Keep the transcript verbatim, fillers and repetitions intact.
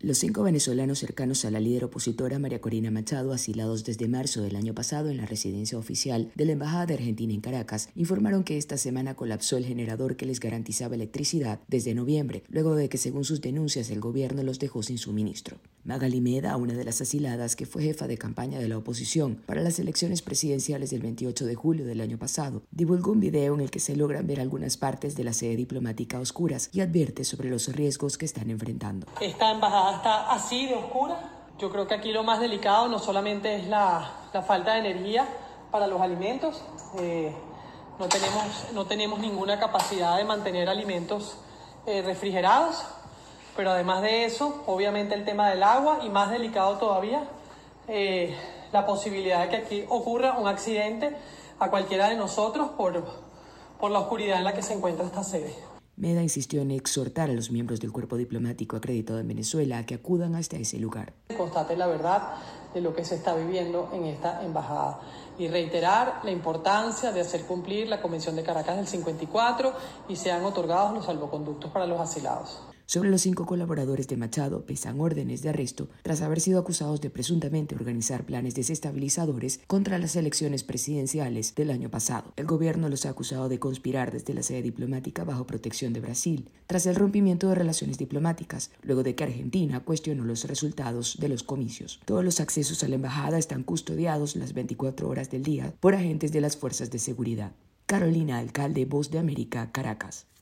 Los cinco venezolanos cercanos a la líder opositora María Corina Machado, asilados desde marzo del año pasado en la residencia oficial de la Embajada de Argentina en Caracas, informaron que esta semana colapsó el generador que les garantizaba electricidad desde noviembre, luego de que, según sus denuncias, el gobierno los dejó sin suministro. Magali Meda, una de las asiladas que fue jefa de campaña de la oposición para las elecciones presidenciales del veintiocho de julio del año pasado, divulgó un video en el que se logran ver algunas partes de la sede diplomática a oscuras y advierte sobre los riesgos que están enfrentando. Esta embajada está así de oscura. Yo creo que aquí lo más delicado no solamente es la, la falta de energía para los alimentos. Eh, no, tenemos, no tenemos ninguna capacidad de mantener alimentos eh, refrigerados. Pero además de eso, obviamente el tema del agua y más delicado todavía, eh, la posibilidad de que aquí ocurra un accidente a cualquiera de nosotros por, por la oscuridad en la que se encuentra esta sede. Meda insistió en exhortar a los miembros del cuerpo diplomático acreditado en Venezuela a que acudan hasta ese lugar. Constate la verdad de lo que se está viviendo en esta embajada y reiterar la importancia de hacer cumplir la Convención de Caracas del cincuenta y cuatro y sean otorgados los salvoconductos para los asilados. Sobre los cinco colaboradores de Machado pesan órdenes de arresto tras haber sido acusados de presuntamente organizar planes desestabilizadores contra las elecciones presidenciales del año pasado. El gobierno los ha acusado de conspirar desde la sede diplomática bajo protección de Brasil, tras el rompimiento de relaciones diplomáticas, luego de que Argentina cuestionó los resultados de los comicios. Todos los accesos a la embajada están custodiados las veinticuatro horas del día por agentes de las fuerzas de seguridad. Carolina Alcalde, Voz de América, Caracas.